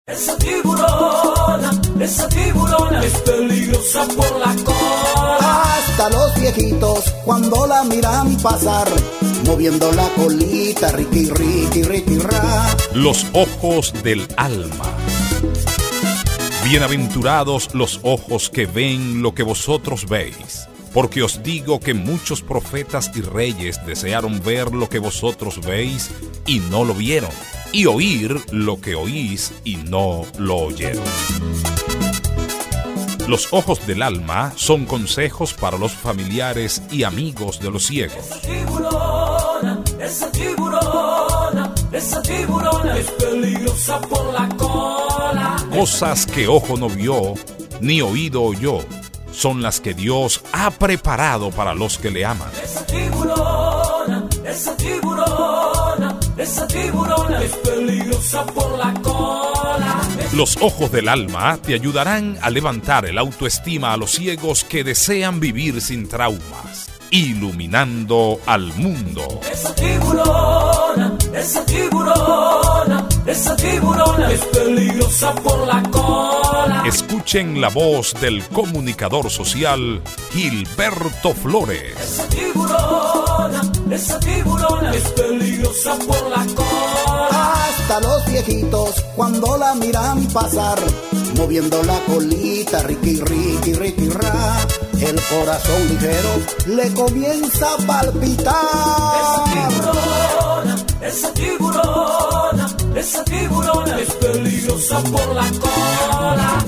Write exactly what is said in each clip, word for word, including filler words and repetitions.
Esa tiburona, esa tiburona es peligrosa por la cola. Hasta los viejitos cuando la miran pasar, moviendo la colita, riqui, riqui, riqui, ra. Los ojos del alma. Bienaventurados los ojos que ven lo que vosotros veis, porque os digo que muchos profetas y reyes desearon ver lo que vosotros veis y no lo vieron, y oír lo que oís y no lo oyeron. Los ojos del alma son consejos para los familiares y amigos de los ciegos. Esa tiburona, esa tiburona, esa tiburona es peligrosa por la cola. Cosas que ojo no vio, ni oído oyó, son las que Dios ha preparado para los que le aman. Esa tiburona, esa tiburona, esa tiburona es peligrosa por la cola. Los ojos del alma te ayudarán a levantar el autoestima a los ciegos que desean vivir sin traumas, iluminando al mundo. Esa tiburona, esa tiburona, esa tiburona es peligrosa por la cola. Escuchen la voz del comunicador social Gilberto Flores. Esa tiburona, esa tiburona es peligrosa por la cola. Hasta los viejitos cuando la miran pasar, moviendo la colita, riqui, riqui, riqui, ra. El corazón ligero le comienza a palpitar. Esa tiburona, esa tiburona, esa tiburona es peligrosa por la cola.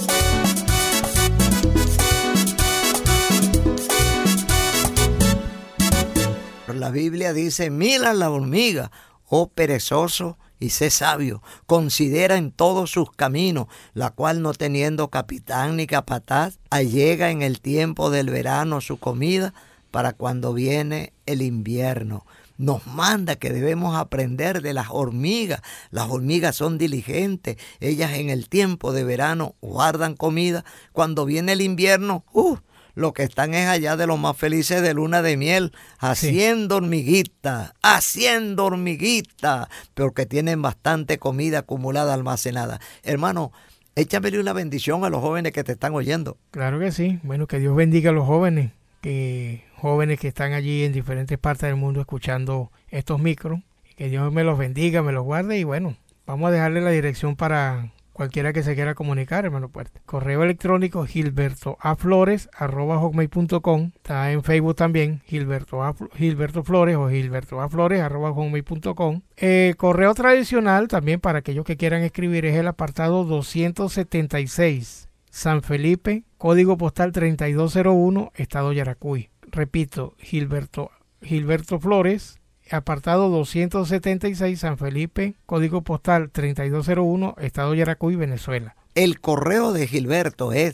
La Biblia dice, mira la hormiga, oh perezoso, y sé sabio, considera en todos sus caminos, la cual no teniendo capitán ni capataz, allega en el tiempo del verano su comida para cuando viene el invierno. Nos manda que debemos aprender de las hormigas. Las hormigas son diligentes, ellas en el tiempo de verano guardan comida, cuando viene el invierno, ¡uh! Lo que están es allá de los más felices de luna de miel, haciendo sí. hormiguitas, haciendo hormiguitas, porque tienen bastante comida acumulada, almacenada. Hermano, échamele una bendición a los jóvenes que te están oyendo. Claro que sí. Bueno, que Dios bendiga a los jóvenes, que jóvenes que están allí en diferentes partes del mundo escuchando estos micros. Que Dios me los bendiga, me los guarde y bueno, vamos a dejarle la dirección para cualquiera que se quiera comunicar, hermano Puerto. Correo electrónico gilbertoaflores arroba hotmail punto com. Está en Facebook también, Gilberto, A, Gilberto Flores o gilbertoaflores arroba hotmail punto com. Eh, correo tradicional también para aquellos que quieran escribir es el apartado doscientos setenta y seis, San Felipe, código postal treinta y dos cero uno, Estado Yaracuy. Repito, Gilberto, Gilberto Flores, apartado doscientos setenta y seis, San Felipe, código postal treinta y dos cero uno, Estado Yaracuy, Venezuela. El correo de Gilberto es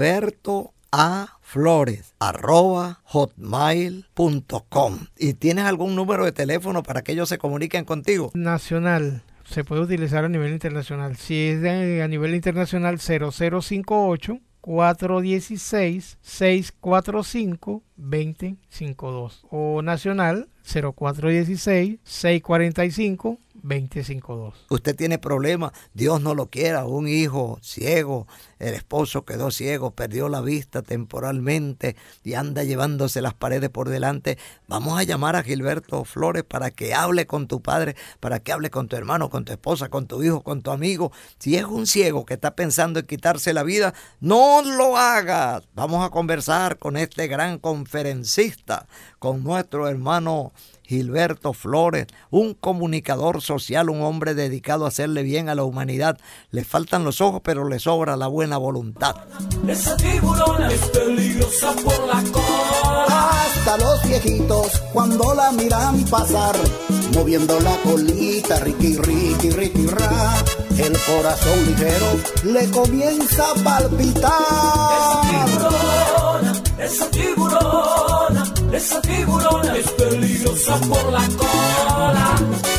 gilbertoaflores arroba hotmail punto com. ¿Y tienes algún número de teléfono para que ellos se comuniquen contigo? Nacional. Se puede utilizar a nivel internacional. Si es de, a nivel internacional, cero cero cinco ocho, cuatro uno seis, seis cuatro cinco, dos cero cinco dos o nacional cero cuatro uno seis, seis cuatro cinco, dos cero cinco dos. Usted tiene problemas, Dios no lo quiera, un hijo ciego, el esposo quedó ciego, perdió la vista temporalmente y anda llevándose las paredes por delante. Vamos a llamar a Gilberto Flores para que hable con tu padre, para que hable con tu hermano, con tu esposa, con tu hijo, con tu amigo. Si es un ciego que está pensando en quitarse la vida, no lo hagas. Vamos a conversar con este gran conferencista, con nuestro hermano Gilberto Flores, un comunicador social, un hombre dedicado a hacerle bien a la humanidad. Le faltan los ojos, pero le sobra la buena voluntad. Esa tiburona es peligrosa por la cola. Hasta los viejitos cuando la miran pasar, moviendo la colita, riqui, riqui, riqui, ra. El corazón ligero le comienza a palpitar. Esa tiburona, esa tiburona, esa tiburona es peligrosa por la cola.